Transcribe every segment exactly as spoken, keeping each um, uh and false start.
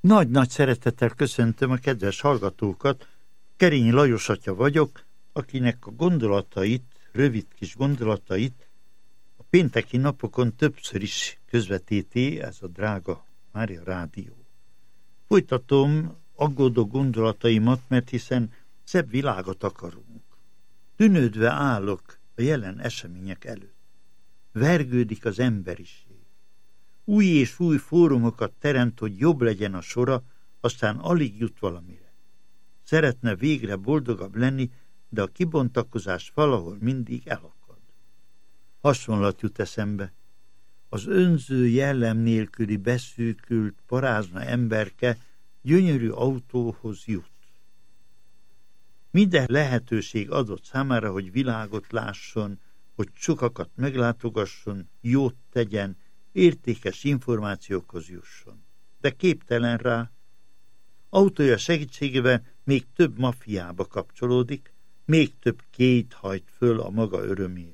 Nagy-nagy szeretettel köszöntöm a kedves hallgatókat. Kerényi Lajos atya vagyok, akinek a gondolatait, rövid kis gondolatait a pénteki napokon többször is közvetíti ez a drága Mária Rádió. Folytatom aggódó gondolataimat, mert hiszen szebb világot akarunk. Tűnődve állok a jelen események előtt. Vergődik az emberiség. Új és új fórumokat teremt, hogy jobb legyen a sora, aztán alig jut valamire. Szeretne végre boldogabb lenni, de a kibontakozás valahol mindig elakad. Hasonlat jut eszembe. Az önző jellem nélküli beszűkült, parázna emberke gyönyörű autóhoz jut. Minden lehetőség adott számára, hogy világot lásson, hogy sokakat meglátogasson, jót tegyen, értékes információkhoz jusson. De képtelen rá. Autója segítségével még több mafiába kapcsolódik, még több két hajt föl a maga örömére.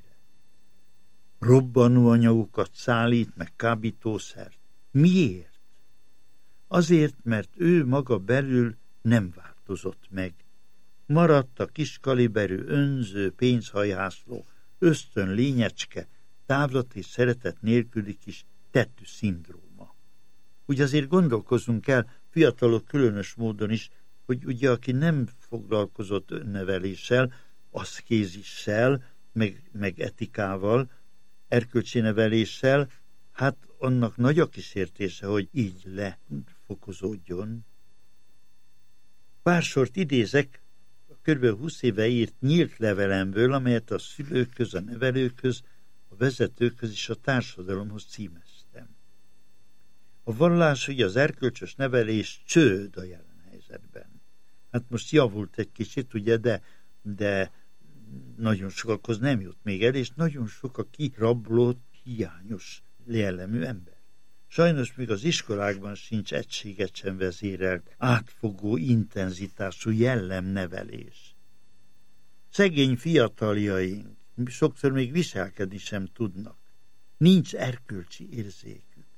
Robbanóanyagokat szállít, meg kábítószert. Miért? Azért, mert ő maga belül nem változott meg. Maradt a kiskaliberű, önző, pénzhajhászló, ösztön lényecske, távlat és szeretet nélküli kis tettű szindróma. Úgy azért gondolkozunk el, fiatalok különös módon is, hogy ugye aki nem foglalkozott önneveléssel, aszkézissel, meg, meg etikával, erkölcsi neveléssel, hát annak nagy a kísértése, hogy így lefokozódjon. Pár sort idézek a kb. húsz éve írt nyílt levelemből, amelyet a szülőkhöz, a nevelőkhöz, a vezetőkhöz és a társadalomhoz címeztem. A vallás, hogy az erkölcsös nevelés csőd a jelen helyzetben. Hát most javult egy kicsit, ugye, de, de nagyon sokakhoz nem jut még el, és nagyon sok a kirablott, hiányos jellemű ember. Sajnos még az iskolákban sincs egységet sem vezérelt, átfogó, intenzitású jellemnevelés. Szegény fiataljaink sokszor még viselkedni sem tudnak. Nincs erkölcsi érzékük.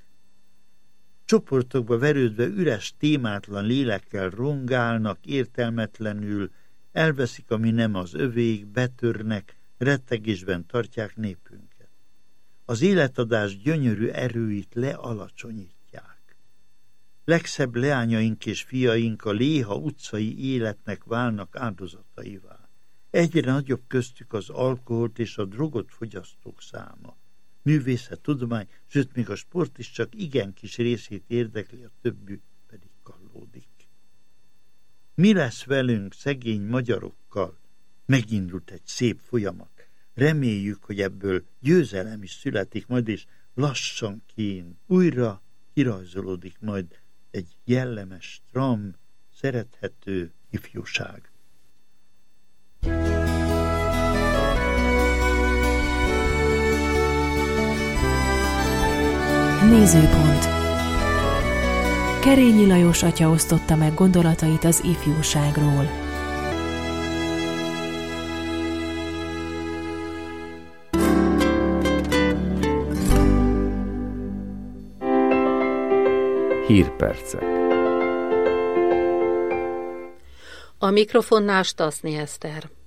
Csoportokba verődve üres, témátlan lélekkel rongálnak, értelmetlenül, elveszik, ami nem az övék, betörnek, rettegésben tartják népünket. Az életadás gyönyörű erőit lealacsonyítják. Legszebb leányaink és fiaink a léha utcai életnek válnak áldozataivá. Egyre nagyobb köztük az alkoholt és a drogot fogyasztók száma. Művészet, tudomány, sőt még a sport is csak igen kis részét érdekli, a többi pedig kallódik. Mi lesz velünk, szegény magyarokkal? Megindult egy szép folyamat. Reméljük, hogy ebből győzelem is születik majd, és lassanként újra kirajzolódik majd egy jellemes, stram, szerethető ifjúság. Nézőpont. Kerényi Lajos atya osztotta meg gondolatait az ifjúságról. Hírpercek. A mikrofonnál Stasznyi Eszter.